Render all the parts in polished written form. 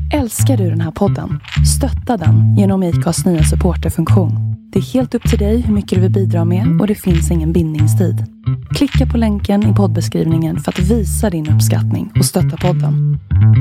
Älskar du den här podden? Stötta den genom IKAs nya supporterfunktion. Det är helt upp till dig hur mycket du vill bidra med och det finns ingen bindningstid. Klicka på länken i poddbeskrivningen för att visa din uppskattning och stötta podden.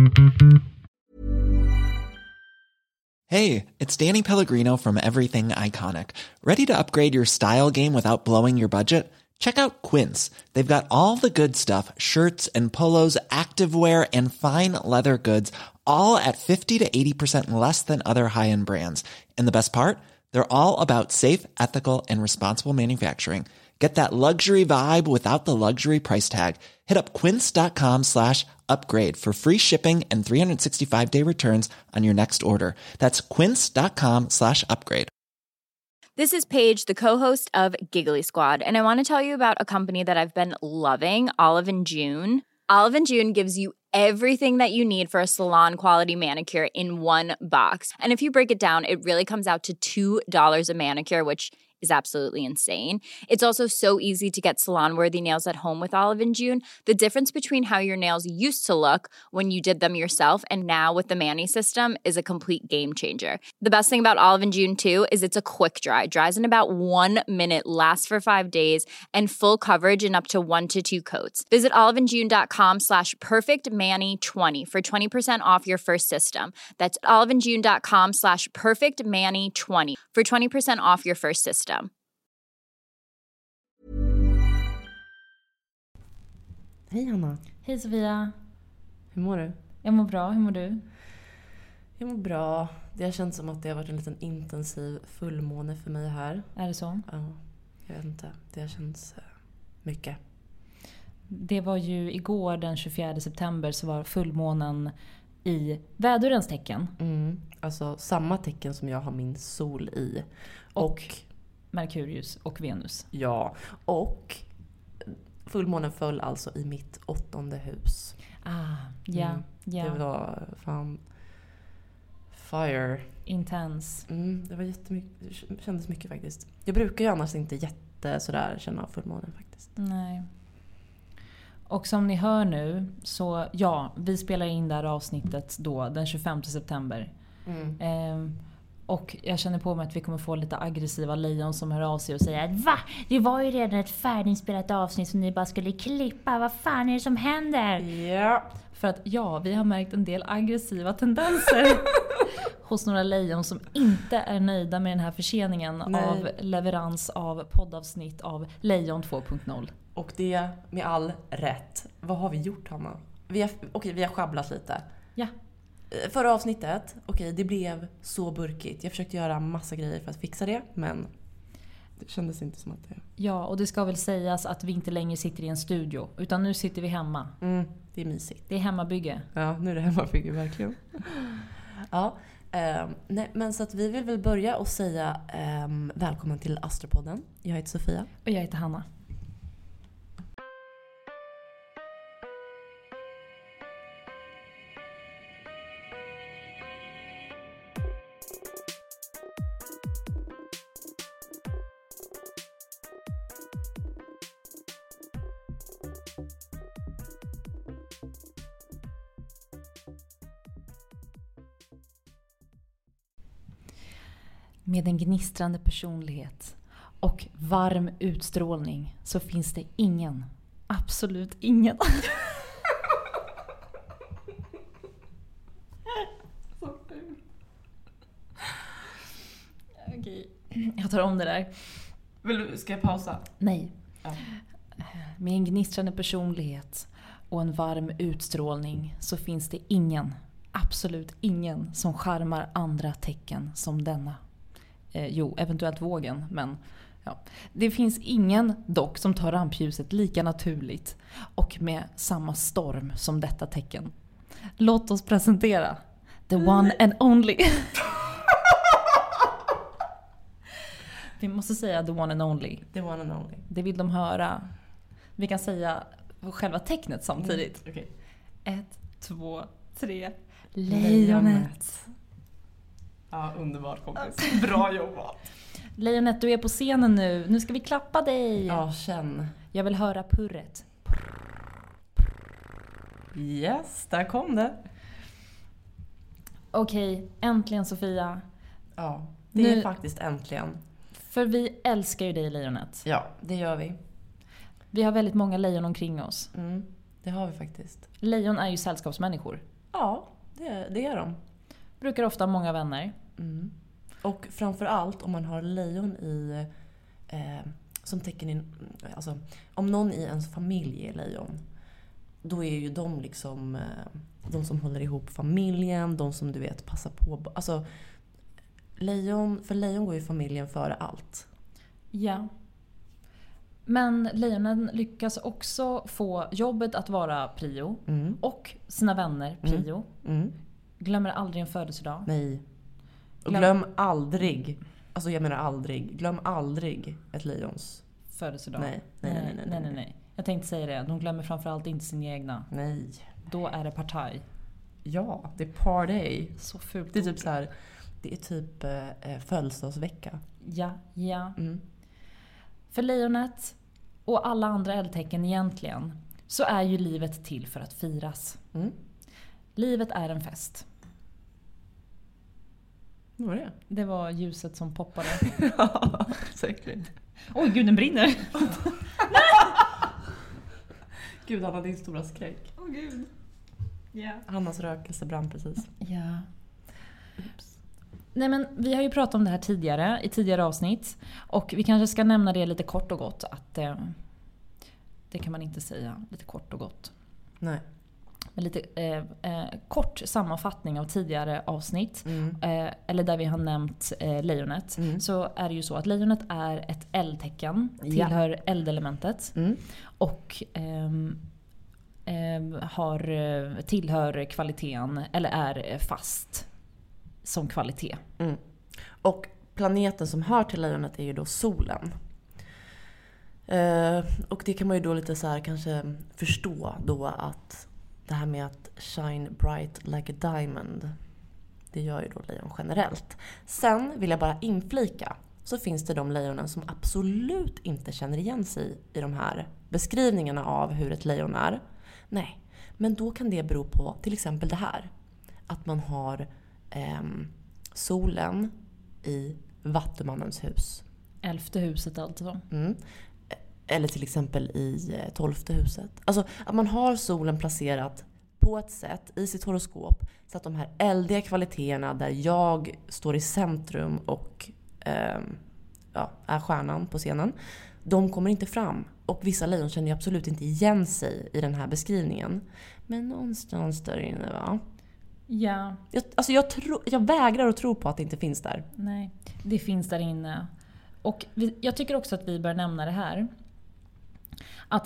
Hey, it's Danny Pellegrino from Everything Iconic. Ready to upgrade your style game without blowing your budget? Check out Quince. They've got all the good stuff, shirts and polos, activewear and fine leather goods, all at 50 to 80% less than other high-end brands. And the best part? They're all about safe, ethical, and responsible manufacturing. Get that luxury vibe without the luxury price tag. Hit up quince.com/upgrade for free shipping and 365-day returns on your next order. That's quince.com/upgrade. This is Paige, the co-host of Giggly Squad, and I want to tell you about a company that I've been loving, Olive & June. Olive & June gives you everything that you need for a salon-quality manicure in one box. And if you break it down, it really comes out to $2 a manicure, which is absolutely insane. It's also so easy to get salon-worthy nails at home with Olive & June. The difference between how your nails used to look when you did them yourself and now with the Mani system is a complete game changer. The best thing about Olive & June too is it's a quick dry. Dries in about 1 minute, lasts for 5 days, and full coverage in up to 1 to 2 coats. Visit oliveandjune.com/perfectmani20 for 20% off your first system. That's oliveandjune.com/perfectmani20 for 20% off your first system. Hej Hanna. Hej Sofia. Hur mår du? Jag mår bra, hur mår du? Jag mår bra. Det har känts som att det har varit en liten intensiv fullmåne för mig här. Är det så? Ja, jag vet inte. Det har känts mycket. Det var ju igår den 24 september så var fullmånen i vädurens tecken. Alltså samma tecken som jag har min sol i. Och Merkurius och Venus. Ja, och fullmånen föll alltså i mitt 8:e hus. Ja. Det var fan fire. Intens. Det var jättemycket, det kändes mycket faktiskt. Jag brukar ju annars inte sådär känna av fullmånen faktiskt. Nej. Och som ni hör nu så vi spelar in det här avsnittet då den 25 september. Och jag känner på mig att vi kommer få lite aggressiva lejon som hör av sig och säger att va? Det var ju redan ett färdiginspelat avsnitt som ni bara skulle klippa. Vad fan är det som händer? Ja. För att vi har märkt en del aggressiva tendenser hos några lejon som inte är nöjda med den här förseningen av leverans av poddavsnitt av Lejon 2.0. Och det med all rätt. Vad har vi gjort, Hanna? Vi har schabblat lite. Ja. Förra avsnittet, det blev så burkigt. Jag försökte göra massa grejer för att fixa det, men det kändes inte som att det... Ja, och det ska väl sägas att vi inte längre sitter i en studio, utan nu sitter vi hemma. Det är mysigt. Det är hemmabygge. Ja, nu är det hemmabygge, verkligen. Ja, nej, men så att vi vill väl börja och säga välkommen till Astropodden. Jag heter Sofia. Och jag heter Hanna. Med en gnistrande personlighet och varm utstrålning så finns det ingen, absolut ingen. Okej, jag tar om det där. Ska jag pausa? Nej. Ja. Med en gnistrande personlighet och en varm utstrålning så finns det ingen, absolut ingen som charmar andra tecken som denna. Eventuellt vågen, men ja. Det finns ingen dock som tar rampljuset lika naturligt och med samma storm som detta tecken. Låt oss presentera the one and only. Vi måste säga the one and only. The one and only. Det vill de höra. Vi kan säga själva tecknet samtidigt. Okay. 1, 2, 3. Lejonet. Ja, underbart kompis. Bra jobbat. Lejonet, du är på scenen nu. Nu ska vi klappa dig. Ja, känn. Jag vill höra purret. Yes, där kom det. Okej, äntligen Sofia. Ja, det är faktiskt äntligen. För vi älskar ju dig, lejonet. Ja, det gör vi. Vi har väldigt många lejon omkring oss. Det har vi faktiskt. Lejon är ju sällskapsmänniskor. Ja, det är de. Brukar ofta ha många vänner. Och framförallt om man har lejon som tecken in, alltså om någon i ens familj är lejon, då är ju de liksom de som håller ihop familjen, de som du vet passar på. Alltså lejon går ju familjen före allt. Ja. Men lejonen lyckas också få jobbet att vara prio. Och sina vänner prio. Glömmer aldrig en födelsedag. Nej. Och glöm aldrig, alltså jag menar aldrig, glöm aldrig ett lejons födelsedag. Nej. Jag tänkte säga det, de glömmer framförallt inte sin egna. Nej. Då är det partaj. Ja, det är party. Så fult. Det är typ så här, det är typ födelsedagsvecka. Ja. För lejonet och alla andra eldtecken egentligen så är ju livet till för att firas. Livet är en fest. Vad var det? Det var ljuset som poppade. Ja, säkert. Oj, gud, den brinner. Gud, Hanna, din stora skräck. Åh, gud. Yeah. Hannas rökelse brann precis. Ja. Oops. Nej, men vi har ju pratat om det här tidigare, i tidigare avsnitt. Och vi kanske ska nämna det lite kort och gott. Att det kan man inte säga, lite kort och gott. Nej. Med lite kort sammanfattning av tidigare avsnitt. Eller där vi har nämnt lejonet. Så är det ju så att lejonet är ett eldtecken. Tillhör eldelementet. Och tillhör kvaliteten. Eller är fast som kvalitet. Och planeten som hör till lejonet är ju då solen. Och det kan man ju då lite så här kanske förstå då att det här med att shine bright like a diamond, det gör ju då lejon generellt. Sen vill jag bara inflika, så finns det de lejonen som absolut inte känner igen sig i de här beskrivningarna av hur ett lejon är. Nej, men då kan det bero på till exempel det här. Att man har solen i Vattumannens hus. 11:e huset alltså. Eller till exempel i 12:e huset. Alltså att man har solen placerat på ett sätt i sitt horoskop så att de här eldiga kvaliteterna där jag står i centrum och är stjärnan på scenen, de kommer inte fram. Och vissa lejon känner ju absolut inte igen sig i den här beskrivningen. Men någonstans där inne, va? Ja. Jag vägrar att tro på att det inte finns där. Nej, det finns där inne. Och jag tycker också att vi bör nämna det här. Att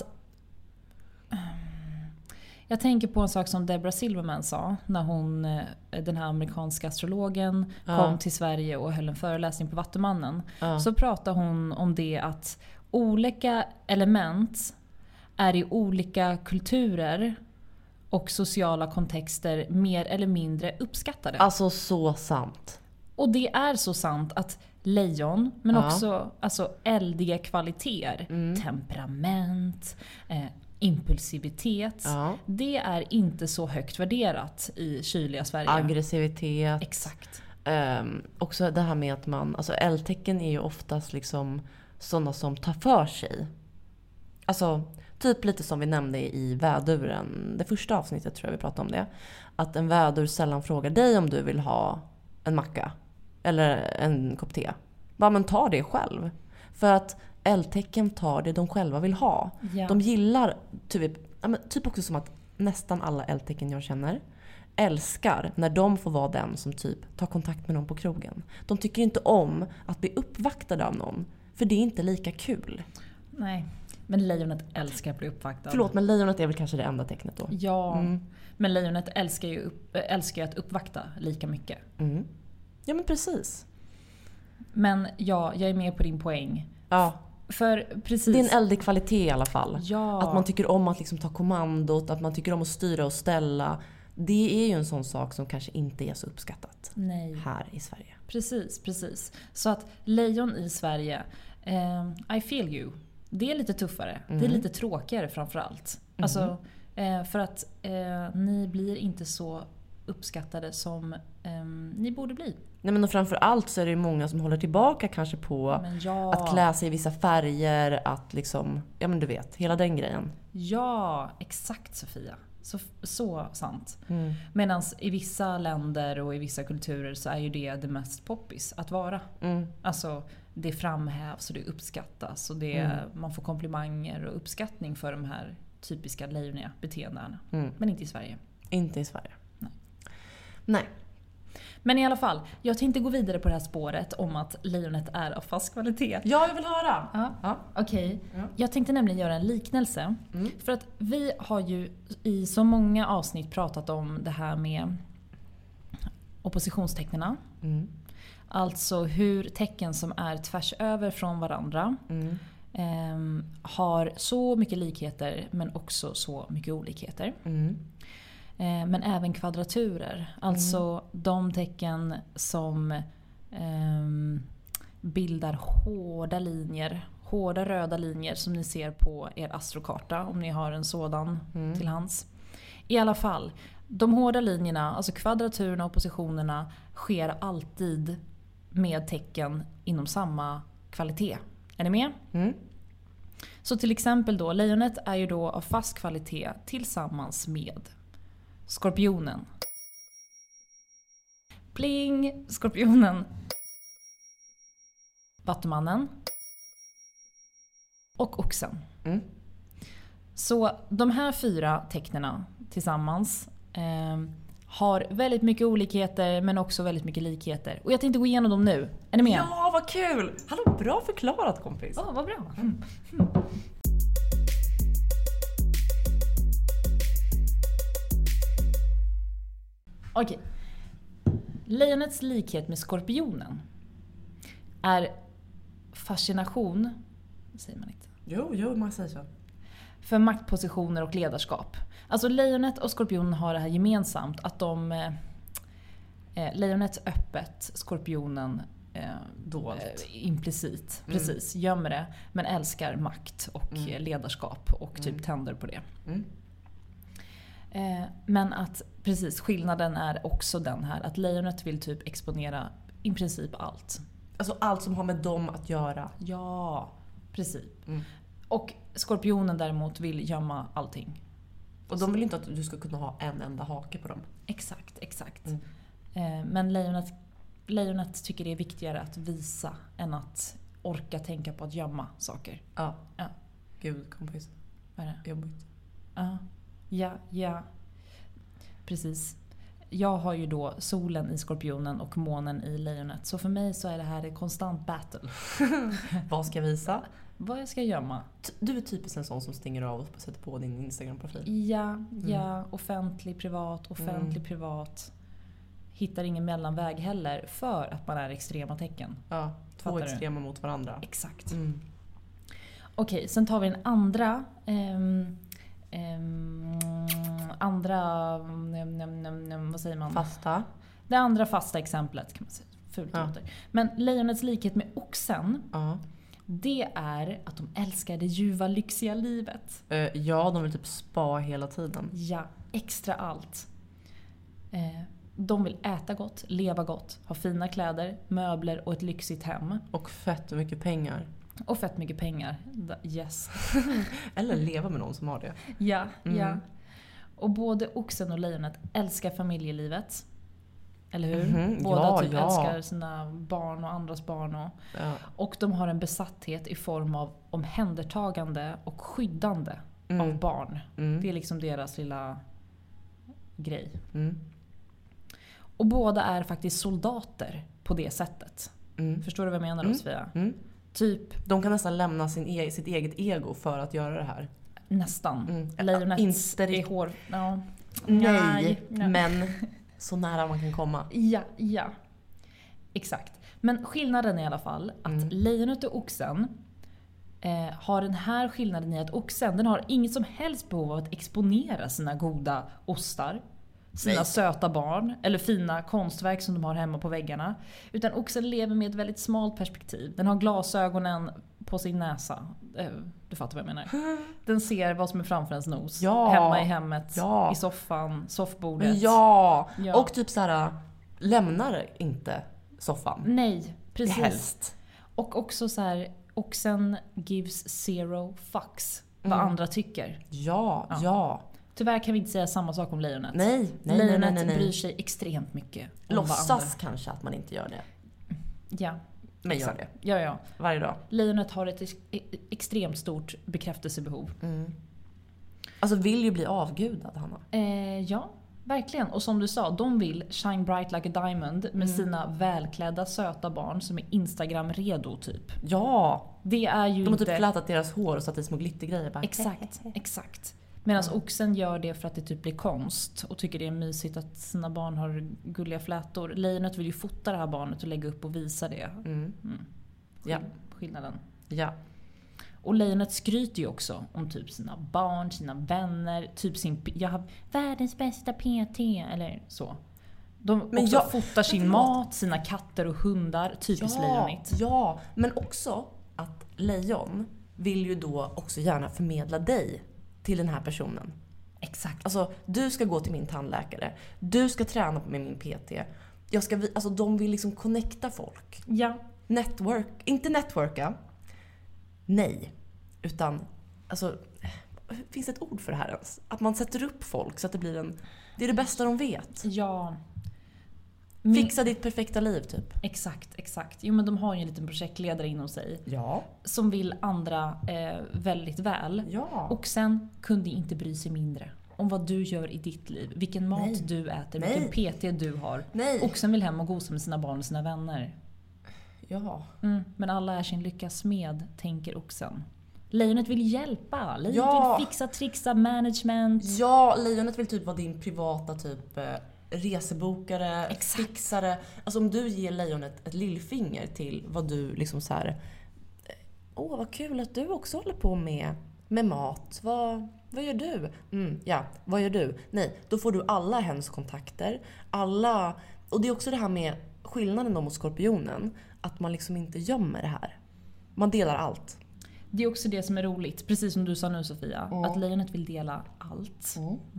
jag tänker på en sak som Deborah Silverman sa när hon, den här amerikanska astrologen, kom till Sverige och höll en föreläsning på Vattumannen. Så pratade hon om det att olika element är i olika kulturer och sociala kontexter mer eller mindre uppskattade. Alltså så sant. Och det är så sant att lejon, men också alltså eldiga kvaliteter, temperament, impulsivitet, det är inte så högt värderat i kyliga Sverige. Aggressivitet. Exakt. Också det här med att man, alltså eldtecken är ju oftast liksom sådana som tar för sig. Alltså typ lite som vi nämnde i väduren, det första avsnittet tror jag vi pratade om det. Att en vädur sällan frågar dig om du vill ha en macka eller en kopp te. Bara men ta det själv. För att eldtecken tar det de själva vill ha. Ja. De gillar typ också som att nästan alla eldtecken jag känner älskar när de får vara den som typ tar kontakt med någon på krogen. De tycker inte om att bli uppvaktade av någon. För det är inte lika kul. Nej, men lejonet älskar att bli uppvaktad. Förlåt, men lejonet är väl kanske det enda tecknet då? Ja, men lejonet älskar ju att uppvakta lika mycket. Ja, men precis. Men ja, jag är med på din poäng. Ja. För precis. Det är en eldig kvalitet i alla fall. Ja. Att man tycker om att liksom ta kommandot, att man tycker om att styra och ställa. Det är ju en sån sak som kanske inte är så uppskattat här i Sverige. Precis. Så att lejon i Sverige, I feel you. Det är lite tuffare. Det är lite tråkigare framförallt. Alltså, för att ni blir inte så uppskattade som ni borde bli. Nej, men framförallt så är det många som håller tillbaka kanske på att klä sig i vissa färger, att liksom, ja men du vet, hela den grejen. Ja, exakt Sofia. Så sant. Medan i vissa länder och i vissa kulturer så är ju det mest poppis att vara. Alltså det framhävs och det uppskattas och man får komplimanger och uppskattning för de här typiska lejoniga beteendena. Men inte i Sverige. Inte i Sverige. Nej. Men i alla fall, jag tänkte gå vidare på det här spåret om att lejonet är av fast kvalitet. Ja, jag vill höra. Ja. Okej. Jag tänkte nämligen göra en liknelse. För att vi har ju i så många avsnitt pratat om det här med oppositionstecknena. Alltså hur tecken som är tvärs över från varandra har så mycket likheter men också så mycket olikheter. Men även kvadraturer. Alltså de tecken som bildar hårda röda linjer som ni ser på er astrokarta om ni har en sådan till hands. I alla fall, de hårda linjerna, alltså kvadraturerna och positionerna sker alltid med tecken inom samma kvalitet. Är ni med? Så till exempel då, lejonet är ju då av fast kvalitet tillsammans med Skorpionen. Pling! Skorpionen. Vattumannen. Och oxen. Så de här 4 tecknena tillsammans har väldigt mycket olikheter men också väldigt mycket likheter. Och jag tänkte gå igenom dem nu. Är ni med? Ja, vad kul! Hallå, bra förklarat kompis. Vad bra. Okej. Lejonets likhet med skorpionen är fascination, säger man inte. Jo, man säger så. För maktpositioner och ledarskap. Alltså lejonet och skorpionen har det här gemensamt att lejonet öppet, skorpionen dolt. Implicit, precis, gömmer det, men älskar makt och ledarskap och typ tänder på det. Men att precis, skillnaden är också den här att lejonet vill typ exponera i princip allt. Alltså allt som har med dem att göra. Ja, precis. Och skorpionen däremot vill gömma allting. Och de vill inte att du ska kunna ha en enda hake på dem. Exakt. Men lejonet tycker det är viktigare att visa än att orka tänka på att gömma saker. Ja. Gud, kompis. Vad är det? Jobbigt. Ja. Precis. Jag har ju då solen i skorpionen och månen i lejonet. Så för mig så är det här en konstant battle. Vad ska jag visa? Vad jag ska gömma. Du är typiskt en sån som stänger av och sätter på din Instagram-profil. Ja. Offentlig, privat. Hittar ingen mellanväg heller för att man är extrema tecken. Ja, 2 extrema mot varandra. Exakt. Okej, sen tar vi den andra vad säger man? Fasta. Det andra fasta exemplet kan man säga. Fult låter. Men lejonets likhet med oxen, det är att de älskar det ljuva, lyxiga livet. Ja, de vill typ spa hela tiden. Ja, extra allt. De vill äta gott, leva gott, ha fina kläder, möbler och ett lyxigt hem. Och fett mycket pengar. Och fett mycket pengar. Yes. Eller leva med någon som har det. Ja. Och både oxen och lejonet älskar familjelivet. Eller hur? Båda älskar sina barn och andras barn. Och de har en besatthet i form av omhändertagande och skyddande av barn. Det är liksom deras lilla grej. Och båda är faktiskt soldater på det sättet. Förstår du vad jag menar då, Sofia? Typ, de kan nästan lämna sitt eget ego för att göra det här. Nästan. Lejonet är hår. Ja. Nej, men så nära man kan komma. Ja. Exakt. Men skillnaden är i alla fall att lejonet och oxen har den här skillnaden i att oxen, den har inget som helst behov av att exponera sina goda ostar, sina söta barn eller fina konstverk som de har hemma på väggarna. Utan oxen lever med ett väldigt smalt perspektiv. Den har glasögonen på sin näsa. Du fattar vad jag menar. Den ser vad som är framför ens nos. Ja. Hemma i hemmet, Ja. i soffan, soffbordet. Ja. Ja. Och typ så här lämnar inte soffan. Nej, precis. Helst. Och också så här, oxen gives zero fucks vad andra tycker. Ja. Tyvärr kan vi inte säga samma sak om lejonet. Nej. Lejonet bryr sig extremt mycket om vad Låtsas andra... kanske att man inte gör det. Ja. Men gör det. Ja. Varje dag. Lejonet har ett extremt stort bekräftelsebehov. Alltså vill ju bli avgudad, Hanna. Ja, verkligen. Och som du sa, de vill shine bright like a diamond med sina välklädda söta barn som är Instagram-redo typ. Ja. Det är ju De har inte... typ flätat deras hår och satt i små glittergrejer. Bara. Exakt. Medan oxen gör det för att det typ blir konst och tycker det är mysigt att sina barn har gulliga flätor. Lejonet vill ju fota det här barnet och lägga upp och visa det. Ja. Skillnaden. Ja. Och lejonet skryter ju också om typ sina barn, sina vänner, typ jag har världens bästa PT eller så. De fotar sin mat, sina katter och hundar, typiskt lejonigt. Ja, men också att lejon vill ju då också gärna förmedla dig till den här personen. Exakt. Alltså, du ska gå till min tandläkare. Du ska träna med min PT. Alltså, de vill liksom connecta folk. Ja. Inte networka. Nej. Utan, alltså, finns det ett ord för det här ens? Att man sätter upp folk så att det blir det är det bästa de vet. Ja. Fixa ditt perfekta liv, typ. Exakt. Jo, men de har ju en liten projektledare inom sig. Ja. Som vill andra väldigt väl. Ja. Och sen kunde inte bry sig mindre om vad du gör i ditt liv. Vilken mat du äter, vilken PT du har. Nej. Och sen vill hem och gosa med sina barn och sina vänner. Ja. Men alla är sin lyckas med, tänker oxen. Lejonet vill hjälpa. Lejonet vill fixa, trixa, management. Ja, lejonet vill typ vara din privata typ resebokare, fixare. Alltså om du ger lejonet ett lillfinger till vad du liksom så här. Vad kul att du också håller på med mat. Vad gör du? Vad gör du? Nej, då får du alla hens kontakter. Och det är också det här med skillnaden då mot skorpionen. Att man liksom inte gömmer det här. Man delar allt. Det är också det som är roligt, precis som du sa nu Sofia. Att lejonet vill dela allt.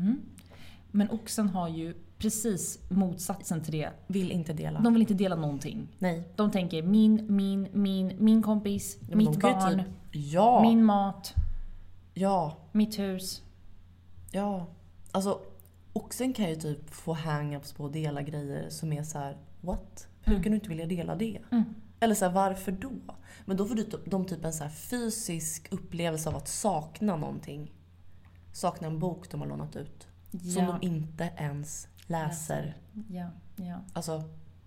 Men oxen har ju precis motsatsen till det. Vill inte dela. De vill inte dela någonting. Nej. De tänker min kompis, mitt barn, typ, min mat, mitt hus. Ja. Alltså, oxen kan ju typ få hang-ups på att dela grejer som är så här: what? Hur kan du inte vilja dela det? Eller så här, varför då? Men då får de typ en så här fysisk upplevelse av att sakna någonting. Sakna en bok de har lånat ut. Som de inte ens läser. Ja. Alltså.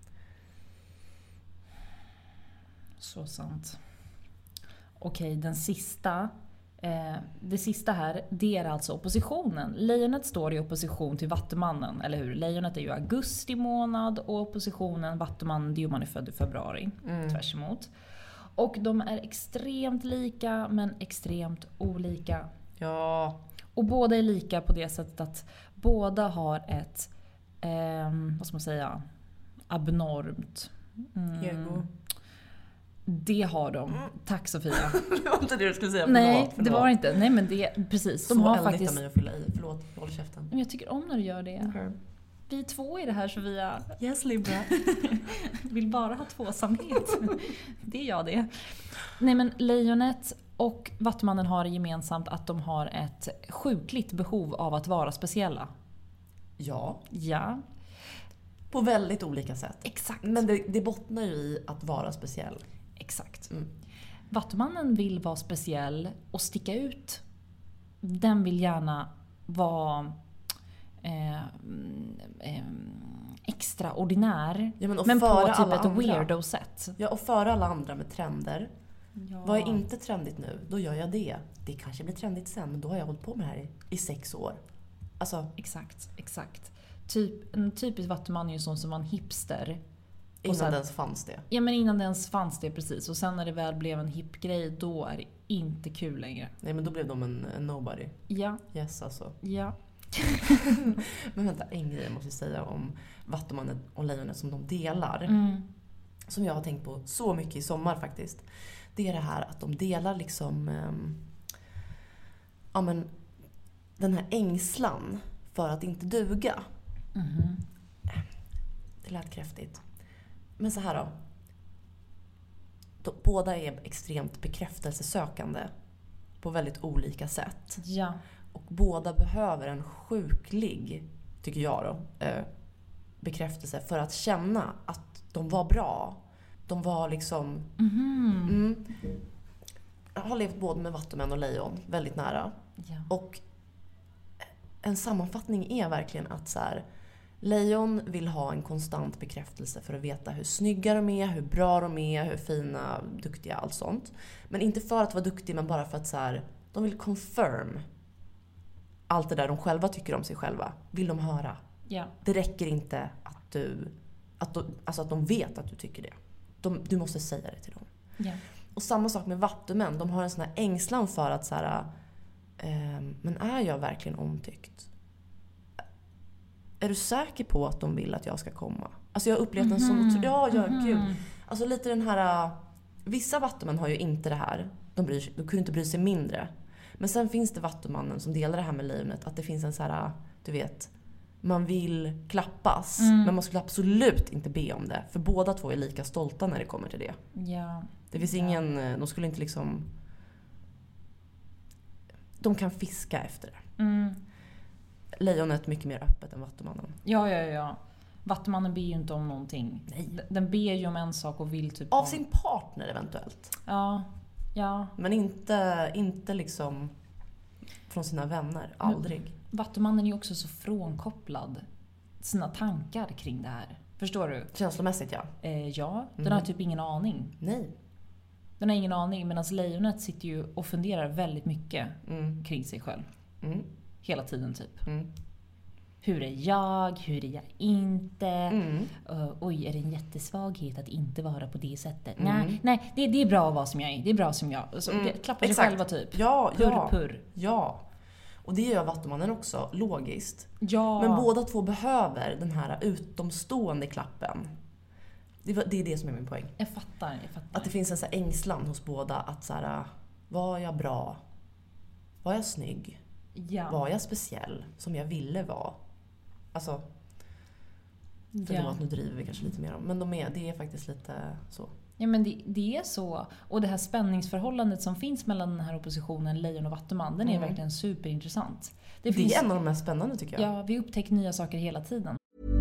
Så sant. Okej, den sista. Det sista här, det är alltså oppositionen. Lejonet står i opposition till Vattumannen, eller hur? Lejonet är ju augusti månad och oppositionen, Vattumannen, det är ju man är född i februari. Tvärs emot. Och de är extremt lika, men extremt olika. Ja. Och båda är lika på det sättet att båda har ett, vad ska man säga, abnormt. Ego. Det har de. Tack Sofia. Det var inte det du skulle säga. Nej, det var inte. Nej, men det precis. De så har eldigt faktiskt... av mig att fylla i. Förlåt, håll käften. Men jag tycker om när du gör det. Okay. Vi är två i det här, Sofia. Yes, Libra. Vill bara ha tvåsamhet. Det är jag det. Nej, men lejonet och Vattumannen har gemensamt att de har ett sjukligt behov av att vara speciella. Ja. På väldigt olika sätt. Exakt. Men det bottnar ju i att vara speciell. Exakt. Vattumannen vill vara speciell och sticka ut. Den vill gärna vara extraordinär. Ja, men på typ ett andra. weirdo-sätt. Ja, och föra alla andra med trender. Ja. Vad är inte trendigt nu? Då gör jag det. Det kanske blir trendigt sen, men då har jag hållit på med det här i 6 år. Alltså. Exakt. En typisk Vattuman är ju sån som var en hipster. Innan det ens fanns det. Ja, men innan det ens fanns det, precis. Och sen när det väl blev en hip-grej, då är det inte kul längre. Nej, men då blev de en nobody. Ja. Yes, alltså. Ja. Men vänta, en grej jag måste säga om Vattumannen och lejonet som de delar. Som jag har tänkt på så mycket i sommar faktiskt. Det är det här att de delar liksom den här ängslan för att inte duga. Det lät kräftigt. Men så här då. Båda är extremt bekräftelsesökande på väldigt olika sätt. Ja. Och båda behöver en sjuklig, tycker jag då, bekräftelse för att känna att de var bra. De var liksom... Jag har levt både med vattumän och lejon väldigt nära. Ja. Och en sammanfattning är verkligen att så här, lejon vill ha en konstant bekräftelse för att veta hur snygga de är, hur bra de är, hur fina, duktiga, allt sånt. Men inte för att vara duktig, men bara för att så här, de vill confirm allt det där de själva tycker om sig själva. Vill de höra. Ja. Det räcker inte att de vet att du tycker det. Du måste säga det till dem. Ja. Och samma sak med vattumän. De har en sån här ängslan för att så här, men är jag verkligen omtyckt? Är du säker på att de vill att jag ska komma? Alltså jag har upplevt en sån... Ja, gud. Alltså lite den här... Vissa vattumän har ju inte det här. De kunde inte bry sig mindre. Men sen finns det vattumannen som delar det här med lejonet. Att det finns en så här... Du vet... Man vill klappas. Men man skulle absolut inte be om det. För båda två är lika stolta när det kommer till det. Ja. Det finns ingen... De skulle inte liksom... De kan fiska efter det. Lejonet är mycket mer öppet än vattumannen. Ja. Vattumannen ber ju inte om någonting. Nej. Den ber ju om en sak och vill typ... Av sin partner eventuellt. Ja. Men inte liksom från sina vänner. Aldrig. Vattumannen är ju också så frånkopplad sina tankar kring det här. Förstår du? Känslomässigt, ja. Ja, den har typ ingen aning. Nej. Den har ingen aning, medan lejonet sitter ju och funderar väldigt mycket kring sig själv. Hela tiden typ. Hur är jag? Hur är jag inte? Oj, är det en jättesvaghet att inte vara på det sättet? Nej, det är bra att vara som jag är. Det är bra som jag. Så klappar sig själva typ. Ja, Purr. Ja. Och det gör vattumannen också, logiskt. Ja. Men båda två behöver den här utomstående klappen. Det är det som är min poäng. Jag fattar. Att det finns en så här ängslan hos båda. Att så här, var jag bra? Var jag snygg? Ja. Var jag speciell? Som jag ville vara? Alltså... Förutom att nu driver vi kanske lite mer om. Men det är faktiskt lite så. Ja, men det är så. Och det här spänningsförhållandet som finns mellan den här oppositionen, lejon och vattuman, den är verkligen superintressant. Det är en av de mest spännande, tycker jag. Ja, vi upptäcker nya saker hela tiden.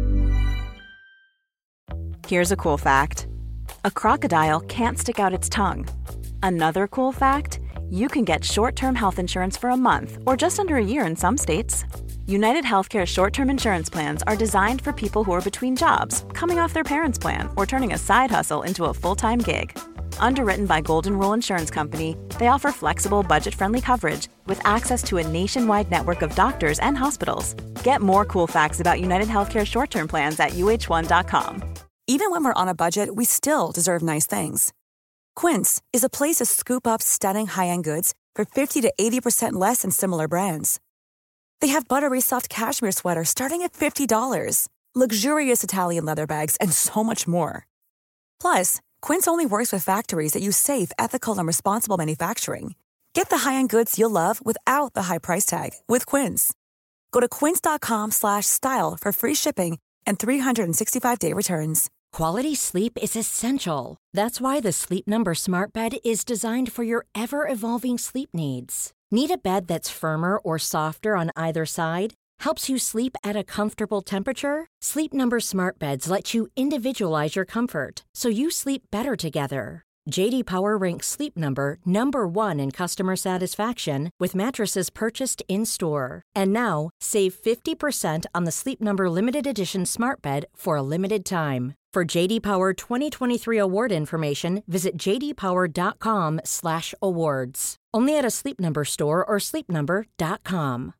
Here's a cool fact. A crocodile can't stick out its tongue. Another cool fact, you can get short-term health insurance for a month or just under a year in some states. United Healthcare short-term insurance plans are designed for people who are between jobs, coming off their parents' plan, or turning a side hustle into a full-time gig. Underwritten by Golden Rule Insurance Company, they offer flexible, budget-friendly coverage with access to a nationwide network of doctors and hospitals. Get more cool facts about United Healthcare short-term plans at uh1.com. Even when we're on a budget, we still deserve nice things. Quince is a place to scoop up stunning high-end goods for 50 to 80% less than similar brands. They have buttery soft cashmere sweaters starting at $50, luxurious Italian leather bags, and so much more. Plus, Quince only works with factories that use safe, ethical, and responsible manufacturing. Get the high-end goods you'll love without the high price tag with Quince. Go to quince.com/style for free shipping and 365-day returns. Quality sleep is essential. That's why the Sleep Number Smart Bed is designed for your ever-evolving sleep needs. Need a bed that's firmer or softer on either side? Helps you sleep at a comfortable temperature? Sleep Number Smart Beds let you individualize your comfort so you sleep better together. JD Power ranks Sleep Number #1 in customer satisfaction with mattresses purchased in-store. And now, save 50% on the Sleep Number Limited Edition Smart Bed for a limited time. For JD Power 2023 award information, visit jdpower.com/awards. Only at a Sleep Number store or sleepnumber.com.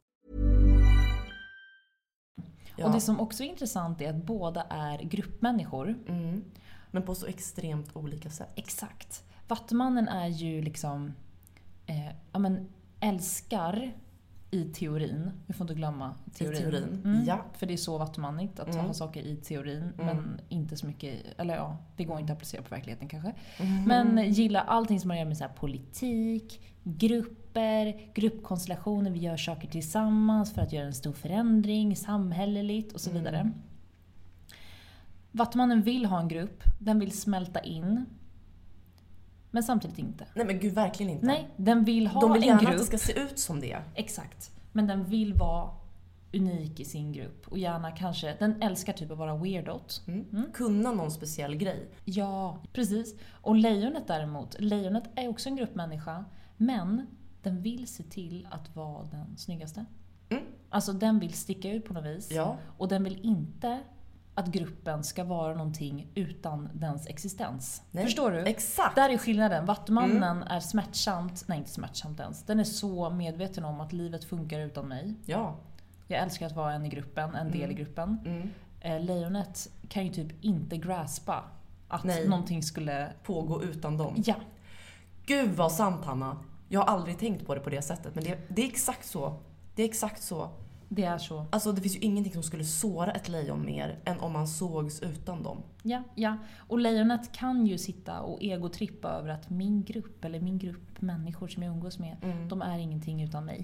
Ja. Och det som också är intressant är att båda är gruppmänniskor. Men på så extremt olika sätt. Exakt. Vattumannen är ju liksom älskar I teorin. Vi får inte glömma teorin. I teorin, ja. För det är så vattumannigt att ha saker i teorin. Men inte så mycket, eller ja, det går inte att applicera på verkligheten kanske. Men gilla allting som har att göra med så här politik, grupper, gruppkonstellationer. Vi gör saker tillsammans för att göra en stor förändring, samhälleligt och så vidare. Vattumannen vill ha en grupp, den vill smälta in. Men samtidigt inte. Nej men gud, verkligen inte. Nej, den vill ha en grupp. De vill gärna att det ska se ut som det. Exakt. Men den vill vara unik i sin grupp. Och gärna kanske, den älskar typ att vara weirdot. Kunna någon speciell grej. Ja, precis. Och lejonet däremot, lejonet är också en gruppmänniska. Men den vill se till att vara den snyggaste. Alltså den vill sticka ut på något vis. Ja. Och den vill inte att gruppen ska vara någonting utan dens existens. Nej, förstår du? Exakt. Där är skillnaden. Vattumannen är smärtsamt, nej inte smärtsamt ens. Den är så medveten om att livet funkar utan mig. Ja. Jag älskar att vara en i gruppen, en del i gruppen. Lejonet kan ju typ inte graspa att någonting skulle pågå utan dem. Ja. Gud vad sant, Hanna. Jag har aldrig tänkt på det på det sättet. Men det är exakt så. Det är exakt så. Det är så. Alltså det finns ju ingenting som skulle såra ett lejon mer än om man sågs utan dem. Ja. Och lejonet kan ju sitta och egotrippa över att min grupp eller min grupp människor som jag umgås med, de är ingenting utan mig.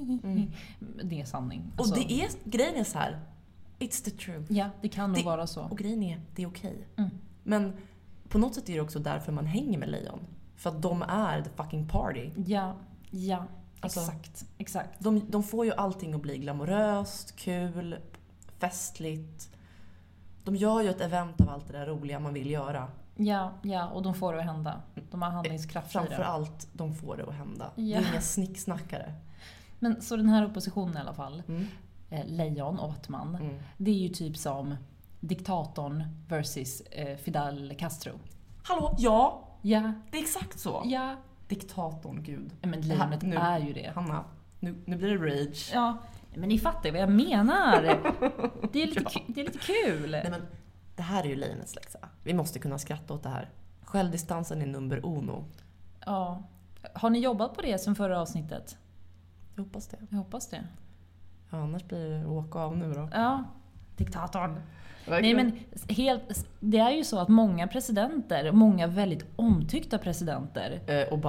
Det är sanning. Alltså, och grejen är så här. It's the truth. Ja, det kan nog vara så. Och grejen är, det är okej. Men på något sätt är det också därför man hänger med lejon. För att de är the fucking party. Ja. Alltså, exakt. De får ju allting att bli glamoröst, kul, festligt. De gör ju ett event av allt det där roliga man vill göra. Ja, och de får det att hända. De har handlingskraft i det. Framförallt, de får det att hända. Ja. Det är inga snicksnackare. Men så den här oppositionen i alla fall, lejon och vattman, det är ju typ som diktatorn versus Fidel Castro. Hallå, ja. Ja. Det är exakt så. Ja. Diktatorn, gud. Men lejonet är ju det. Hanna, nu blir det rage. Ja, men ni fattar vad jag menar. Det är lite kul. Nej, men det här är ju lejonets läxa. Vi måste kunna skratta åt det här. Självdistansen är nummer uno. Ja. Har ni jobbat på det som förra avsnittet? Jag hoppas det. Jag hoppas det. Ja, annars blir det åka av nu då. Ja, diktatorn. Nej, men det är ju så att många presidenter, många väldigt omtyckta presidenter.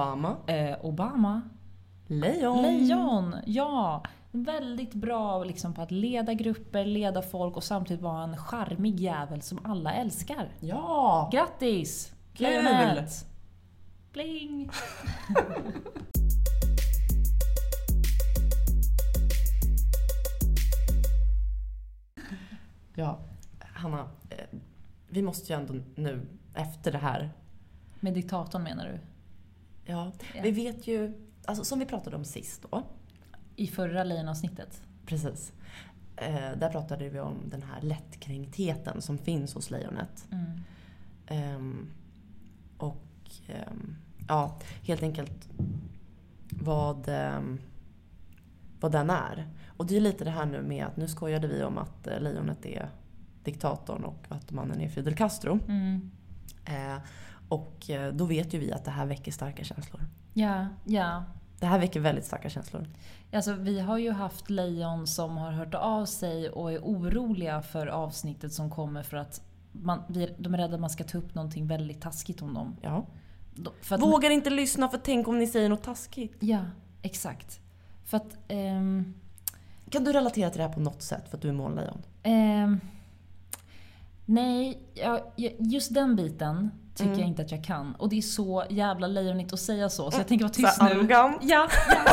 Obama. Lejon, ja. Väldigt bra liksom på att leda grupper, leda folk och samtidigt vara en charmig jävel som alla älskar. Ja! Grattis! Kul! Bling! Ja, Hanna, vi måste ju ändå nu, efter det här... Med diktatorn menar du? Ja, vi vet ju, alltså som vi pratade om sist då. I förra lejonavsnittet? Precis. Där pratade vi om den här lättkränktheten som finns hos lejonet. Ja, helt enkelt vad den är. Och det är lite det här nu med att nu skojade vi om att lejonet är diktatorn och vattumannen är Fidel Castro. Och då vet ju vi att det här väcker starka känslor. Ja. Det här väcker väldigt starka känslor. Alltså, vi har ju haft lejon som har hört av sig och är oroliga för avsnittet som kommer för att de är rädda att man ska ta upp någonting väldigt taskigt om dem. Ja. Vågar inte lyssna för tänk om ni säger något taskigt. Ja, exakt. För att... Kan du relatera till det här på något sätt för att du är månlejon? Nej, just den biten tycker jag inte att jag kan. Och det är så jävla lejonigt att säga så jag tänker vara tyst nu. Arrogant. Ja.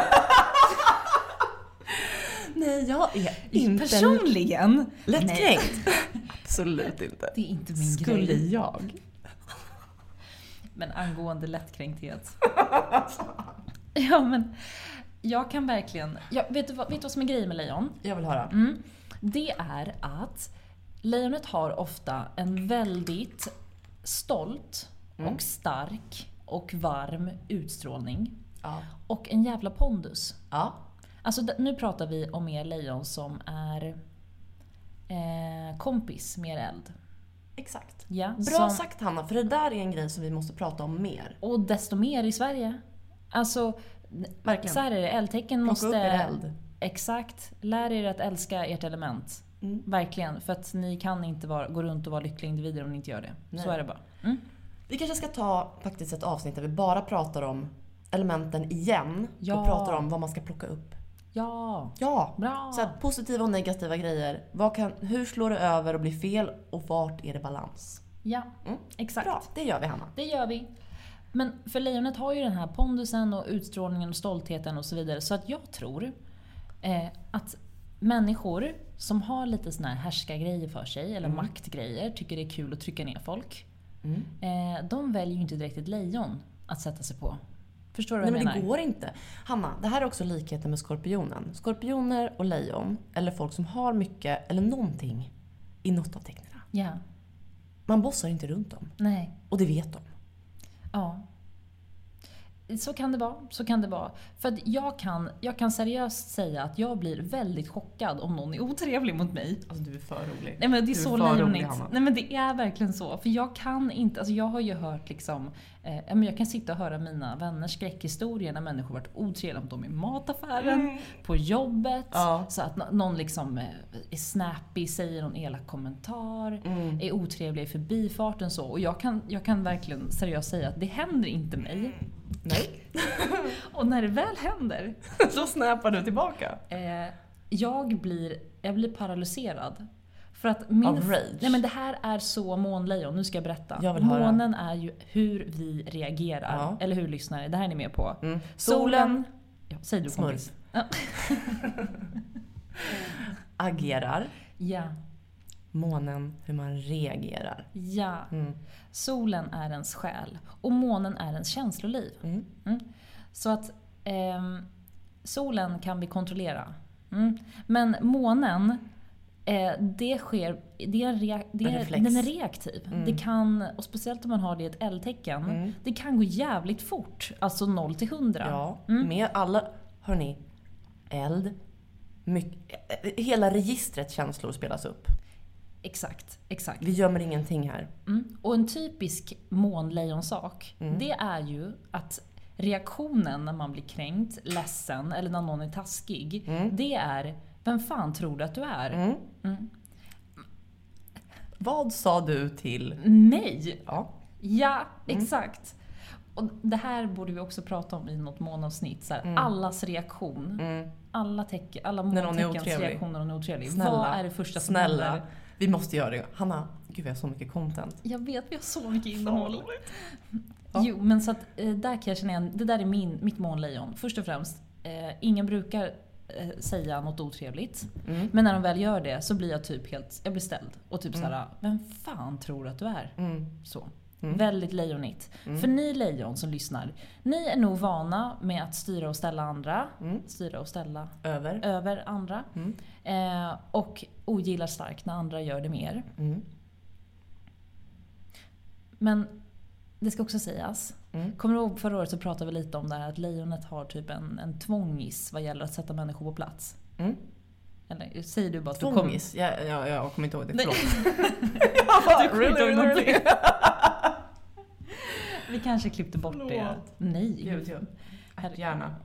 Nej, jag är inte personligen lättkränkt. Absolut inte. Det är inte min grej. Skulle jag? Men angående lättkränkthet. Ja, men jag kan verkligen... Vet du vad som är grejen med lejon? Jag vill höra. Det är att lejonet har ofta en väldigt stolt och stark och varm utstrålning. Ja. Och en jävla pondus. Ja. Alltså nu pratar vi om er lejon som är kompis mer eld. Exakt. Ja, bra sagt, Hanna, för det där är en grej som vi måste prata om mer. Och desto mer i Sverige. Alltså, verkligen. Så här är det, eldtecken måste... Plocka upp er eld. Exakt. Lär er att älska ert element. Verkligen. För att ni kan inte gå runt och vara lyckliga individer om ni inte gör det. Nej. Så är det bara. Vi kanske ska ta faktiskt ett avsnitt där vi bara pratar om elementen igen. Ja. Och pratar om vad man ska plocka upp. Ja, bra. Så här, positiva och negativa grejer. Hur slår det över och blir fel? Och vart är det balans? Ja, exakt. Bra, det gör vi, Hanna. Det gör vi. Men för lejonet har ju den här pondusen och utstrålningen och stoltheten och så vidare. Så att jag tror att människor som har lite såna här härskargrejer för sig, eller maktgrejer, tycker det är kul att trycka ner folk. De väljer ju inte direkt ett lejon att sätta sig på. Förstår du vad jag menar? Nej, men det går inte. Hanna, det här är också likheten med skorpionen. Skorpioner och lejon, eller folk som har mycket eller någonting i något av tecknena. Ja. Man bossar inte runt dem. Nej. Och det vet de. Ja. Så kan det vara. För att jag kan seriöst säga att jag blir väldigt chockad om någon är otrevlig mot mig. Alltså du är för rolig. Nej men det är så lejonigt. Hanna. Nej men det är verkligen så. För jag kan inte, alltså jag har ju hört liksom, jag kan sitta och höra mina vänners skräckhistorier när människor varit otrevliga mot dem i mataffären, på jobbet. Ja. Så att någon liksom är snappy, säger någon elak kommentar, är otrevlig i förbifarten så. Och jag kan verkligen seriöst säga att det händer inte mig. Nej. Och när det väl händer så snappar du tillbaka. Jag blir paralyserad. För att Of rage. Nej men det här är så månlejon, nu ska jag berätta. Jag vill höra. Månen är ju hur vi reagerar. Ja. Eller hur lyssnar. Det här är ni med på. Solen. Ja, säg du kompis. Ja. Agerar. Ja. Månen, hur man reagerar. Ja. Solen är ens själ. Och månen är ens känsloliv. Så att solen kan vi kontrollera. Men månen, den är reaktiv. Det kan, och speciellt om man har det i ett eldtecken, det kan gå jävligt fort. Alltså 0 till 100. Ja, med alla, hörni, eld, hela registret känslor spelas upp. Exakt. Vi gömmer ingenting här. Och en typisk månlejonsak, det är ju att reaktionen när man blir kränkt, ledsen eller när någon är taskig, det är, vem fan tror du att du är? Vad sa du till mig? Ja, exakt. Och det här borde vi också prata om i något månavsnitt. Så här, allas reaktion. Alla månteckens reaktioner när någon är otrevlig. Snälla, vad är det första som händer? Vi måste göra det. Hanna, gud vi har så mycket content. Jag vet, vi har så mycket innehåll. Jo, men så att där kan jag känna igen, det där är mitt månlejon. Först och främst, ingen brukar säga något otrevligt. Men när de väl gör det så blir jag typ jag blir ställd. Och typ såhär, vem fan tror att du är? Så. Väldigt lejonigt. För ni lejon som lyssnar, ni är nog vana med att styra och ställa andra. Styra och ställa över andra. Och ogillar starkt när andra gör det mer. Men det ska också sägas. Kommer du ihåg förra året så pratade vi lite om det här att lejonet har typ en tvångis vad gäller att sätta människor på plats. Eller säger du bara att tvångis? Du jag kommer inte ihåg det. Förlåt. Du kommer inte ihåg någonting. Vi kanske klippte bort det. Nej. Gud. Ärtgärna.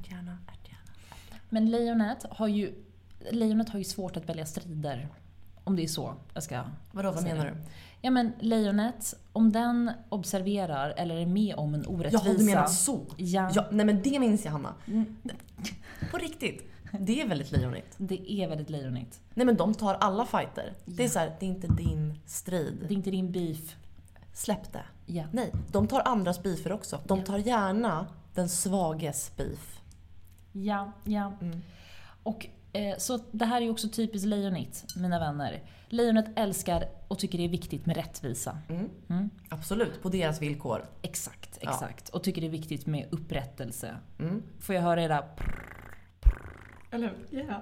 Men lejonet har ju svårt att välja strider. Om det är så jag ska. Vad menar du? Ja men lejonet, om den observerar eller är med om en orättvisa. Ja, du menar så. Ja. Nej men det minns jag, Hanna. På riktigt. Det är väldigt lejonigt. Det är väldigt lejonigt. Nej men de tar alla fighter. Ja. Det är så här, det är inte din strid. Det är inte din beef. Släpp det. Ja. Nej, de tar andras beefer också. De tar gärna den svages beef. Ja. Och så det här är ju också typiskt lejonigt, mina vänner. Lejonet älskar och tycker det är viktigt med rättvisa. Absolut, på deras villkor. Exakt. Och tycker det är viktigt med upprättelse. Får jag höra era eller hur? Yeah.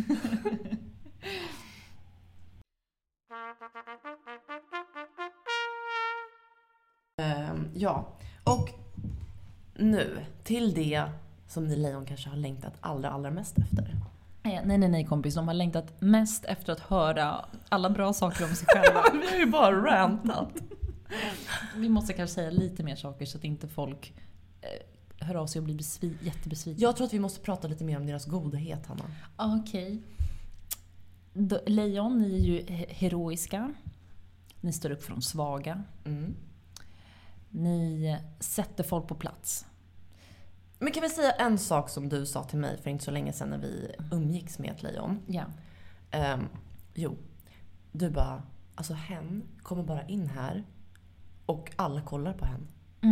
Ja, och nu till det som ni lejon kanske har längtat allra mest efter. Nej kompis, de har längtat mest efter att höra alla bra saker om sig själva. Vi har ju bara rantat. Vi måste kanske säga lite mer saker så att inte folk hör av sig och blir jättebesvikna. Jag tror att vi måste prata lite mer om deras godhet, Hanna. Okej. Lejon, ni är ju heroiska. Ni står upp för de svaga. Ni sätter folk på plats. Men kan vi säga en sak som du sa till mig för inte så länge sedan när vi umgicks med ett lejon? Ja. Jo, du bara, alltså hen kommer bara in här och alla kollar på hen.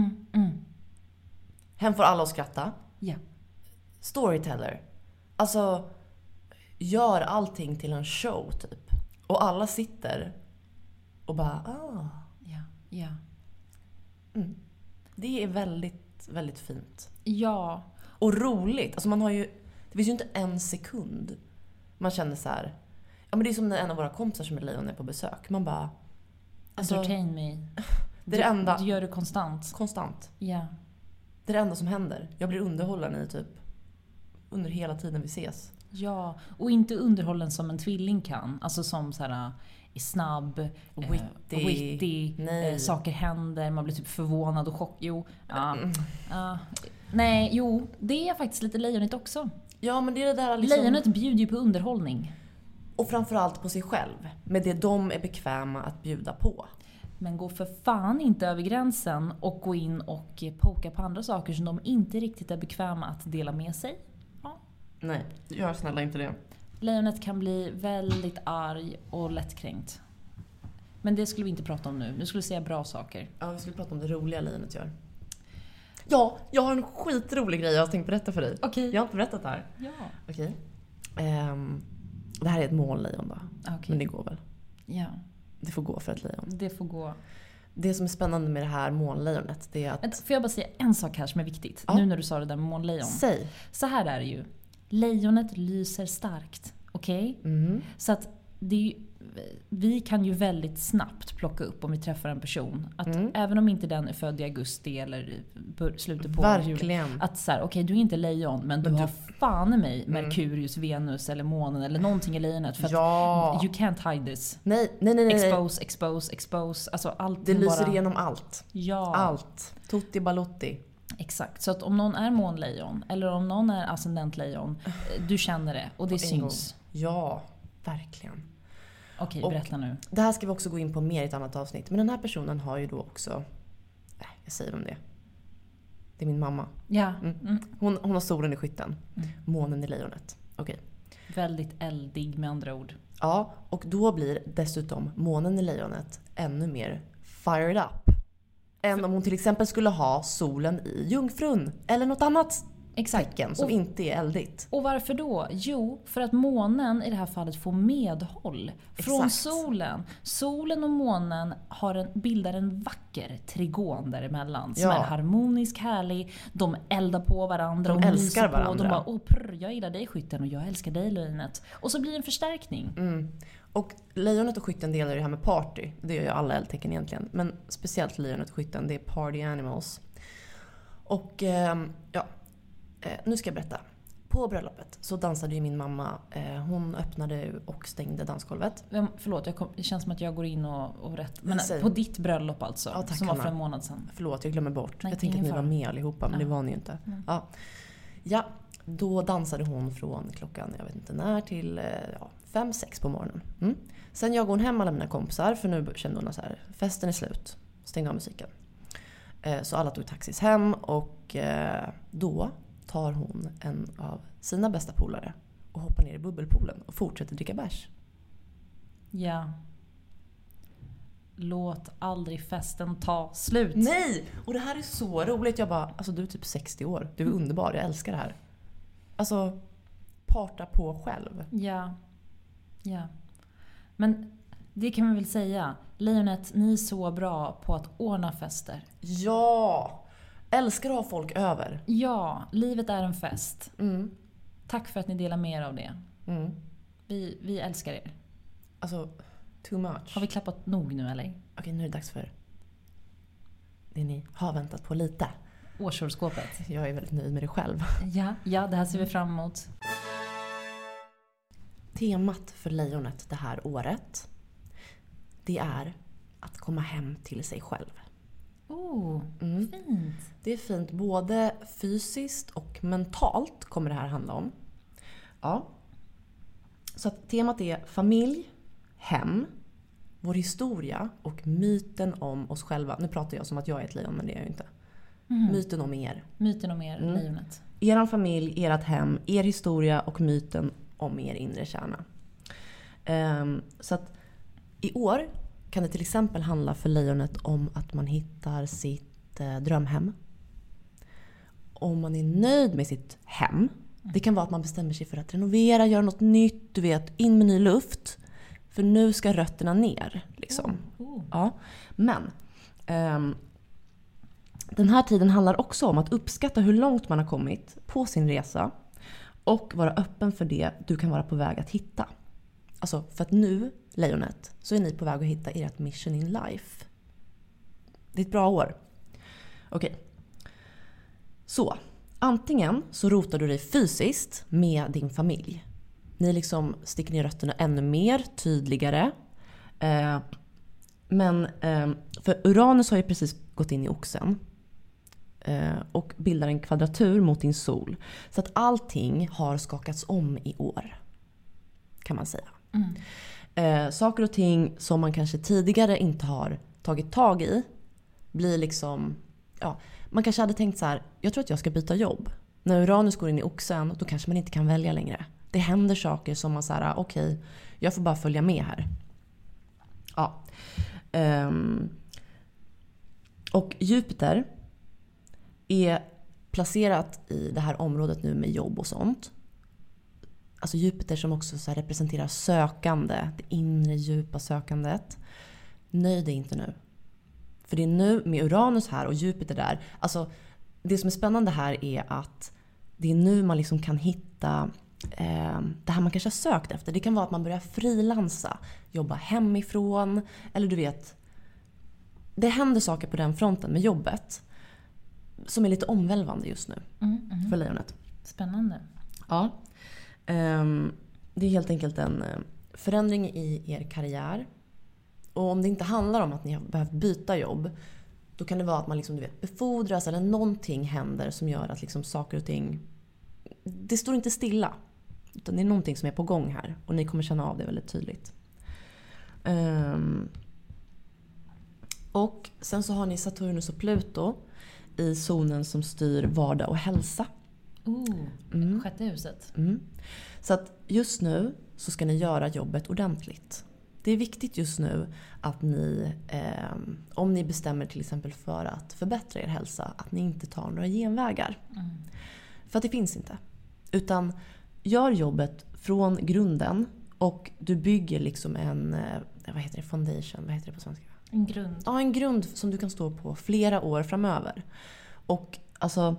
Hen får alla att skratta. Ja. Storyteller. Alltså, gör allting till en show typ. Och alla sitter och bara, Ja. Det är väldigt, väldigt fint. Ja. Och roligt. Alltså det finns ju inte en sekund man känner så här. Ja, men det är som när en av våra kompisar som är lejon är på besök. Man bara, alltså, Entertain me. det är det enda. Du gör det konstant. Ja. Det är det enda som händer. Jag blir underhållen i typ under hela tiden vi ses. Ja, och inte underhållen som en tvilling kan. Alltså som så här är snabb, witty, saker händer, man blir typ förvånad och chock. Nej, det är faktiskt lite lejonet också. Ja, men det är det där liksom. Lejonet bjuder ju på underhållning. Och framförallt på sig själv. Med det de är bekväma att bjuda på. Men gå för fan inte över gränsen och gå in och poka på andra saker som de inte riktigt är bekväma att dela med sig. Ja. Nej, gör snälla inte det. Lejonet kan bli väldigt arg och lättkränkt. Men det skulle vi inte prata om nu. Nu skulle vi säga bra saker. Ja, vi skulle prata om det roliga lejonet gör. Ja, jag har en skitrolig grej jag har tänkt berätta för dig. Okej. Jag har inte berättat det här. Ja. Okej. Det här är ett månlejon då. Okej. Men det går väl. Ja. Det får gå för ett lejon. Det får gå. Det som är spännande med det här månlejonet, det är att... Får jag bara säga en sak här som är viktigt? Ja. Nu när du sa det där med månlejon. Säg. Så här är det ju. Lejonet lyser starkt. Okej? Så att vi kan ju väldigt snabbt plocka upp om vi träffar en person. Att även om inte den är född i augusti eller slutet på verkligen. jul. Att så här, okej, du är inte lejon, men du har fan i mig Merkurius, Venus eller månen eller någonting i lejonet. För att you can't hide this. Nej. Expose. Alltså allt. Det lyser igenom allt. Ja. Allt. Tutti balutti. Exakt. Så att om någon är månlejon eller om någon är ascendentlejon, du känner det och det syns. Ja, verkligen. Okej, berätta nu. Det här ska vi också gå in på mer i ett annat avsnitt. Men den här personen har ju då också... jag säger om det. Det är min mamma. Ja. Hon har solen i skytten. Månen i lejonet. Okej. Väldigt eldig med andra ord. Ja, och då blir dessutom månen i lejonet ännu mer fired up. Än om hon till exempel skulle ha solen i jungfrun. Eller något annat tecken som inte är eldigt. Och varför då? Jo, för att månen i det här fallet får medhåll från solen. Solen och månen bildar en vacker trigon däremellan som är harmonisk, härlig. De eldar på varandra. De älskar varandra. De bara, jag gillar dig skytten och jag älskar dig lejonet. Och så blir det en förstärkning. Och lejonet och skytten delar det här med party. Det gör ju alla eldtecken egentligen. Men speciellt lejonet och skytten, det är party animals. Och nu ska jag berätta. På bröllopet så dansade ju min mamma. Hon öppnade och stängde dansgolvet. Förlåt, det känns som att jag går in och rätt. Men på ditt bröllop alltså, tack, som var för en månad sedan. Förlåt, jag glömmer bort. Nej, jag tänkte att ni var med allihopa, men det var ni ju inte. Ja, då dansade hon från klockan, jag vet inte när, till 5-6 på morgonen. Sen jag går hon hem alla mina kompisar, för nu kände hon så här, festen är slut. Stängde av musiken. Så alla tog taxis hem och då tar hon en av sina bästa polare och hoppar ner i bubbelpoolen och fortsätter dricka bärs. Ja. Låt aldrig festen ta slut. Nej! Och det här är så roligt. Jag bara, alltså du är typ 60 år. Du är underbar, jag älskar det här. Alltså, parta på själv. Ja. Men det kan man väl säga. Lejonet, ni är så bra på att ordna fester. Ja! Älskar att ha folk över. Ja, livet är en fest. Tack för att ni delar med er av det. Vi älskar er. Alltså, too much. Har vi klappat nog nu eller? Okej, nu är det dags för det ni har väntat på lite. Årshoroskopet. Jag är väldigt nöjd med det själv. Ja, det här ser vi fram emot. Temat för lejonet det här året, det är att komma hem till sig själv. Fint. Det är fint. Både fysiskt och mentalt kommer det här handla om. Ja. Så att temat är familj, hem, vår historia och myten om oss själva. Nu pratar jag som att jag är ett lejon, men det är jag ju inte. Myten om er. Myten om er, lejonet. Eran familj, ert hem, er historia och myten om er inre kärna. Så att i år kan det till exempel handla för lejonet om att man hittar sitt drömhem. Om man är nöjd med sitt hem. Det kan vara att man bestämmer sig för att renovera, göra något nytt, du vet, in med ny luft. För nu ska rötterna ner. Liksom. Ja. Men den här tiden handlar också om att uppskatta hur långt man har kommit på sin resa. Och vara öppen för det du kan vara på väg att hitta. Alltså för att nu, lejonet, så är ni på väg att hitta ert mission in life. Det är ett bra år. Okej. Så, antingen så rotar du dig fysiskt med din familj. Ni liksom sticker ner rötterna ännu mer, tydligare. Men för Uranus har ju precis gått in i Oxen. Och bildar en kvadratur mot din sol. Så att allting har skakats om i år. Kan man säga. Saker och ting som man kanske tidigare inte har tagit tag i. Blir liksom... Ja, man kanske hade tänkt så här. Jag tror att jag ska byta jobb. När Uranus går in i Oxen, då kanske man inte kan välja längre. Det händer saker som man säger, okej, jag får bara följa med här. Ja. Och Jupiter är placerat i det här området nu med jobb och sånt. Alltså Jupiter som också så här representerar sökande, det inre djupa sökandet. Nöj dig inte nu. För det är nu med Uranus här och Jupiter där. Alltså det som är spännande här är att det är nu man liksom kan hitta det här man kanske har sökt efter. Det kan vara att man börjar frilansa, jobba hemifrån. Eller du vet, det händer saker på den fronten med jobbet som är lite omvälvande just nu för lejonet. Spännande. Ja. Det är helt enkelt en förändring i er karriär. Och om det inte handlar om att ni har behövt byta jobb, då kan det vara att man liksom, du vet, befordras eller någonting händer som gör att liksom saker och ting, det står inte stilla. Utan det är någonting som är på gång här. Och ni kommer känna av det väldigt tydligt. Och sen så har ni Saturnus och Pluto i zonen som styr vardag och hälsa. Sjätte huset. Så att just nu så ska ni göra jobbet ordentligt. Det är viktigt just nu att ni, om ni bestämmer till exempel för att förbättra er hälsa, att ni inte tar några genvägar. För att det finns inte. Utan gör jobbet från grunden och du bygger liksom en, vad heter det, foundation, vad heter det på svenska? En grund. Ja, en grund som du kan stå på flera år framöver. Och alltså,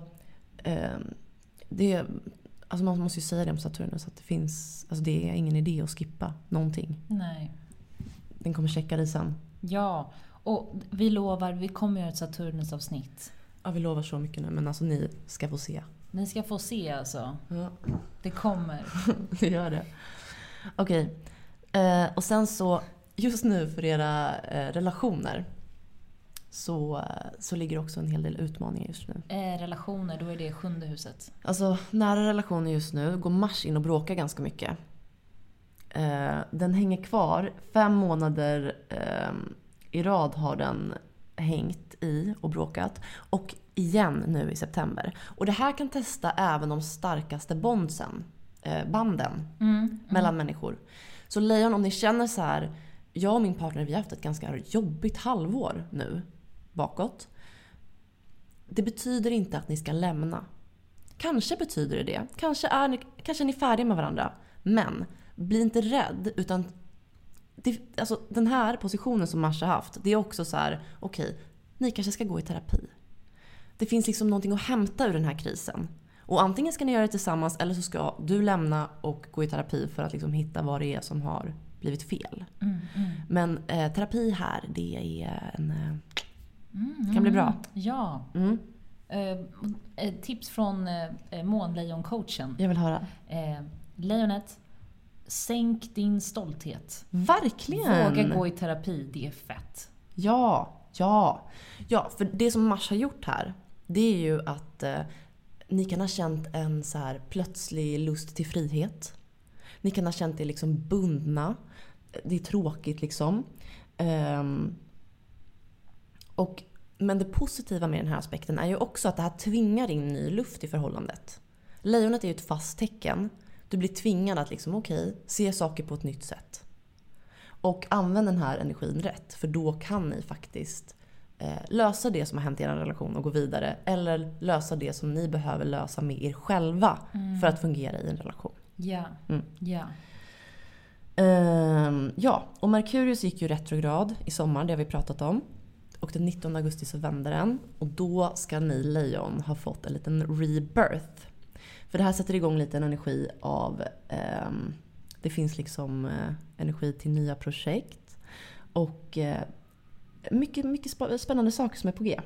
alltså man måste ju säga det om Saturnus att det finns, alltså det är ingen idé att skippa någonting. Nej. Den kommer checka dig sen. Ja, och vi lovar, vi kommer göra ett Saturnus-avsnitt. Ja, vi lovar så mycket nu, men alltså ni ska få se. Ni ska få se alltså. Ja. Det kommer. Det gör det. Okej. Och sen så, just nu för era relationer så ligger också en hel del utmaningar just nu. Relationer, då är det 7:e huset. Alltså, nära relationer just nu går Mars in och bråkar ganska mycket. Den hänger kvar 5 månader i rad har den hängt i och bråkat. Och igen nu i september. Och det här kan testa även de starkaste banden mellan människor. Så lejon, om ni känner så här, jag och min partner, vi har haft ett ganska jobbigt halvår nu bakåt. Det betyder inte att ni ska lämna. Kanske betyder det. Kanske är ni färdiga med varandra. Men bli inte rädd, utan alltså, den här positionen som Mars har haft, det är också så här, okej, ni kanske ska gå i terapi. Det finns liksom någonting att hämta ur den här krisen. Och antingen ska ni göra det tillsammans eller så ska du lämna och gå i terapi för att liksom hitta vad det är som har blivit fel. Men terapi här, det är kan bli bra. Ja. Tips från Månlejon-coachen. Jag vill höra. Lejonet, sänk din stolthet. Verkligen. Våga gå i terapi, det är fett. Ja, Ja, för det som Mars har gjort här, det är ju att ni kan ha känt en så här plötslig lust till frihet. Ni kan ha känt er liksom bundna. Det är tråkigt liksom. Men det positiva med den här aspekten är ju också att det här tvingar in ny luft i förhållandet. Lejonet är ju ett fast tecken. Du blir tvingad att liksom, se saker på ett nytt sätt. Och använd den här energin rätt. För då kan ni faktiskt lösa det som har hänt i er relation och gå vidare. Eller lösa det som ni behöver lösa med er själva för att fungera i en relation. Ja. Ja, och Merkurius gick ju retrograd i sommar, det har vi pratat om. Och den 19 augusti så vänder den. Och då ska ni lejon ha fått en liten rebirth. För det här sätter igång lite en energi av... det finns liksom energi till nya projekt. Och mycket spännande saker som är på G.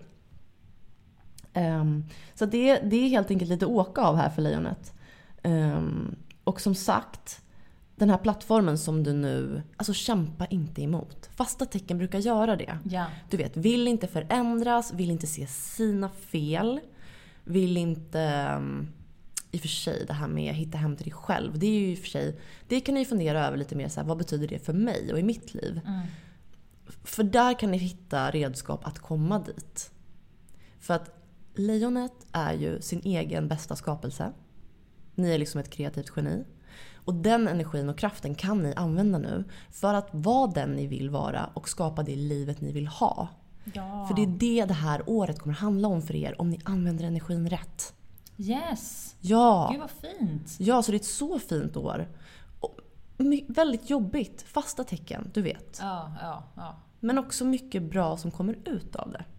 Så det är helt enkelt lite åka av här för lejonet. Och som sagt... Den här plattformen som du nu... Alltså kämpa inte emot. Fasta tecken brukar göra det. Ja. Du vet, vill inte förändras. Vill inte se sina fel. Vill inte... I och för sig, det här med att hitta hem till dig själv. Det är ju i och för sig... Det kan ni fundera över lite mer. Så här, vad betyder det för mig och i mitt liv? För där kan ni hitta redskap att komma dit. För att lejonet är ju sin egen bästa skapelse. Ni är liksom ett kreativt geni. Och den energin och kraften kan ni använda nu för att vara den ni vill vara och skapa det livet ni vill ha. Ja. För det här året kommer handla om för er om ni använder energin rätt. Yes! Ja. Gud vad fint! Ja, så det är ett så fint år. Och väldigt jobbigt, fasta tecken, du vet. Ja. Men också mycket bra som kommer ut av det.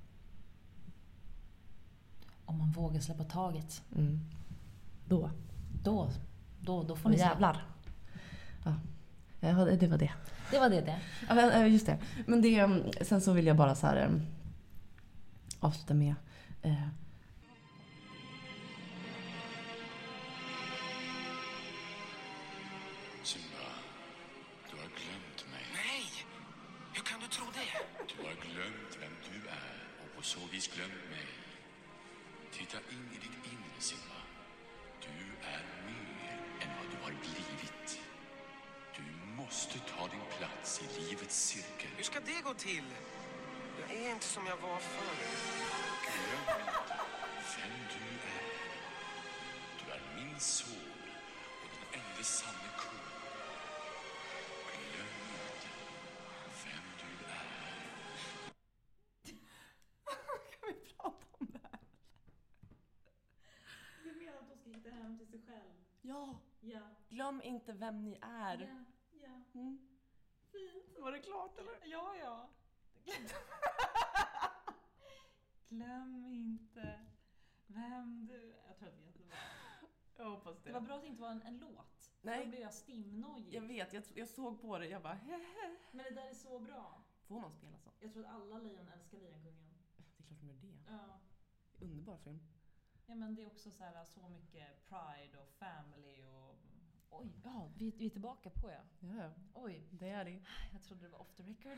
Om man vågar släppa taget. Då får ni se. Jävlar. Ja, det var det. Det var det. Ja, just det. Men sen så vill jag bara så här avsluta med Simba, du har glömt mig. Nej! Hur kan du tro det? Du har glömt vem du är och på så vis glömt mig. Titta in i ditt inre, Simba. Du är mer än vad du har blivit. Du måste ta din plats i livets cirkel. Hur ska det gå till? Jag är inte som jag var förr. Glöm inte vem du är. Du är min son och den enda sanne kung. Glöm inte vem du är. Kan vi prata om det här? Du menar att de ska hitta hem till sig själv? Ja. Ja. Glöm inte vem ni är. Ja. Fint. Var det klart eller? Ja. Glöm inte vem du... Jag tror att det är jättebra. Jag hoppas det. Det var bra att det inte var en låt. Nej. Då blev jag stimnojig. Jag vet, jag såg på det. Jag bara Men det där är så bra. Får man spela så? Jag tror att alla lejon älskar Lejonkungen. Det är klart de gör det. Ja. Underbar film. Ja, men det är också så mycket pride och family och... Oj, ja, vi är tillbaka på Ja. Oj, Det är det. jag trodde det var off the record.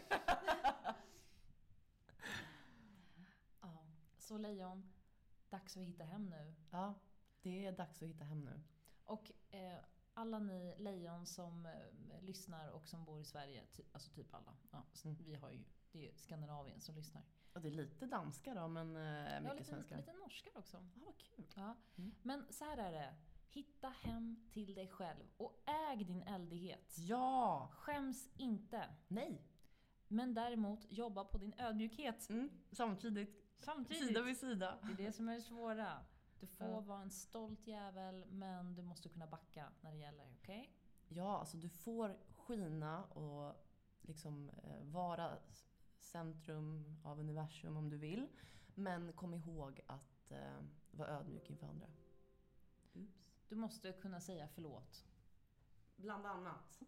Ja, så lejon, dags att hitta hem nu. Ja, det är dags att hitta hem nu. Och alla ni lejon som lyssnar och som bor i Sverige, alltså typ alla. Ja, vi har ju, det är Skandinavien som lyssnar. Och det är lite danska då, men mycket svenska. Lite norskar också. Ja, vad kul. Ja. Men så här är det. Hitta hem till dig själv och äg din eldighet. Ja! Skäms inte. Nej! Men däremot jobba på din ödmjukhet. Samtidigt. Sida vid sida. Det är det som är det svåra. Du får vara en stolt jävel, men du måste kunna backa när det gäller, okej? Ja, alltså du får skina och liksom vara centrum av universum om du vill. Men kom ihåg att vara ödmjuk inför andra. Oops. Du måste kunna säga förlåt. Bland annat.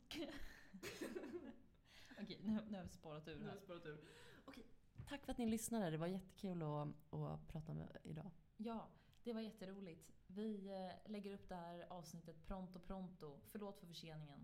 Okej, nu har vi spårat ur här. Okej, tack för att ni lyssnade. Det var jättekul att prata med idag. Ja, det var jätteroligt. Vi lägger upp det här avsnittet pronto. Förlåt för förseningen. Ja. Ha det så bra, Hanna. Detsamma, hejdå. Hej.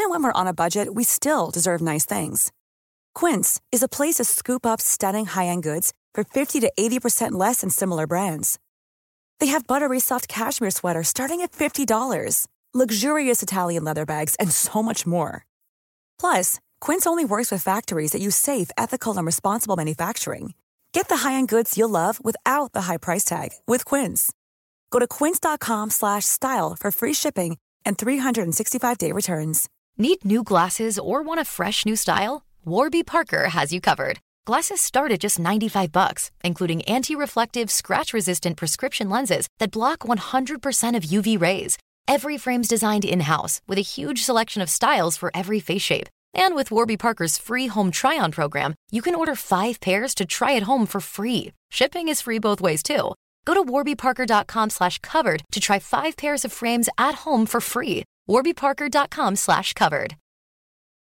Even when we're on a budget, we still deserve nice things. Quince is a place to scoop up stunning high-end goods for 50 to 80% less than similar brands. They have buttery soft cashmere sweaters starting at $50, luxurious Italian leather bags, and so much more. Plus, Quince only works with factories that use safe, ethical, and responsible manufacturing. Get the high-end goods you'll love without the high price tag with Quince. Go to quince.com/style for free shipping and 365-day returns. Need new glasses or want a fresh new style? Warby Parker has you covered. Glasses start at just $95, including anti-reflective, scratch-resistant prescription lenses that block 100% of UV rays. Every frame's designed in-house with a huge selection of styles for every face shape. And with Warby Parker's free home try-on program, you can order 5 pairs to try at home for free. Shipping is free both ways, too. Go to warbyparker.com/covered to try 5 pairs of frames at home for free. warbyparker.com/covered.